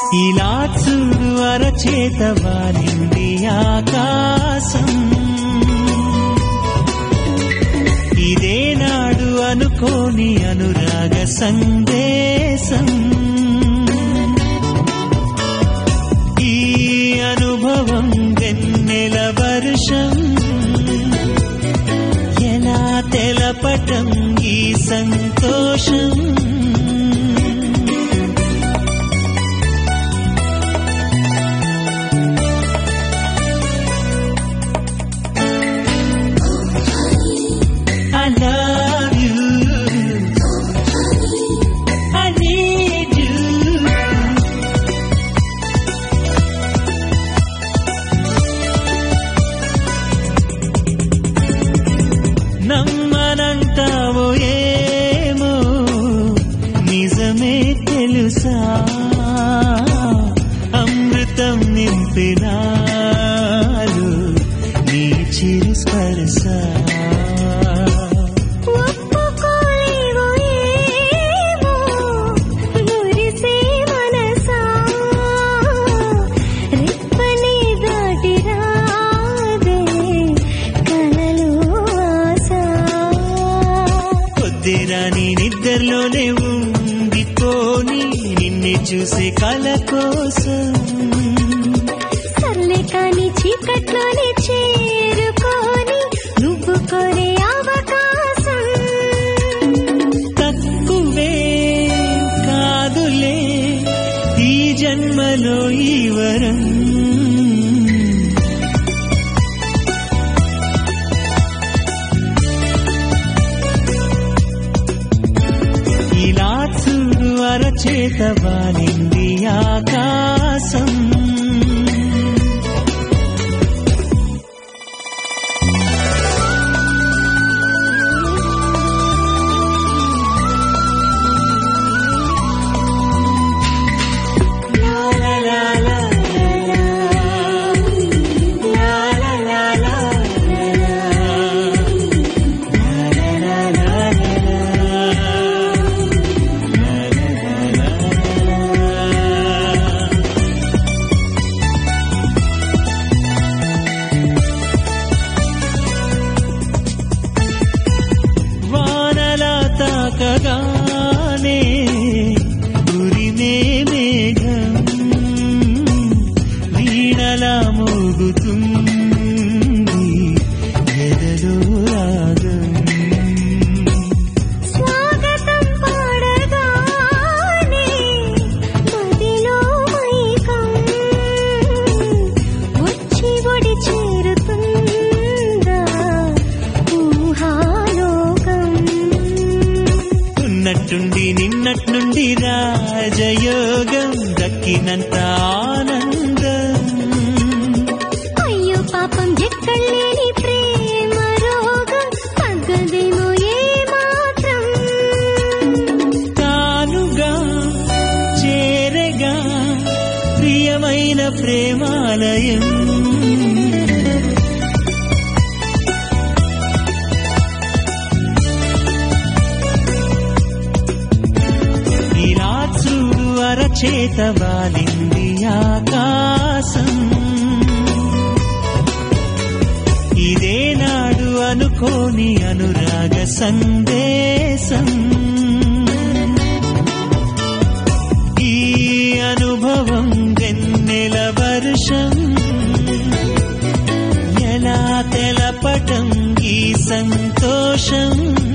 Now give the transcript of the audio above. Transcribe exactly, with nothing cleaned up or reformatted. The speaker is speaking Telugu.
ఇలా చూడు అరచేత వాలింది ఆకాశం, ఇదే నాడు అనుకోని అనురాగ సందేశం. ఈ అనుభవం వెన్నెల వర్షం, ఎలా తెలపటం ఈ సంతోషం. I love you, I need you. నమ్మనంటావో ఏమో నిజమే తెలుసా, అమృతం నింపినాలు నీ చిరు స్పర్శ. రాని నిద్రలోనే ఉండిపోని నిన్నే చూసే కల కోసం, సర్లే కాని చీకట్లోనే చేరుకోని నువ్వు కోరే అవకాశం. తక్కువే కాదులే ఈ జన్మలో ఈ వరం. ఇలా చూడు అరచేత వాలింది ఆకాశం, తాకగానే గురినే మేఘం వీణలా మోగుతుంది ఎదలో రాగం. స్వాగతం పాడగానే మదిలో మైకం వచ్చి ఒడి చేరుతుందా ఊహాలోకం. ఉన్నట్టుండి నిన్నట్నుండి రాజయోగం దక్కినంత ఆనందం. అయ్యో పాపం ఎక్కడలేని ప్రేమ రోగం తగ్గదేమో ఏ మాత్రం. తానుగా చేరగా ప్రియమైన ప్రేమాలయం. ఇలా చూడు అరచేత వాలింది ఆకాశం, ఇదే నాడు అనుకోని అనురాగ సందేశం. ఈ అనుభవం వెన్నెల వర్షం, ఎలా తెలపటం ఈ సంతోషం.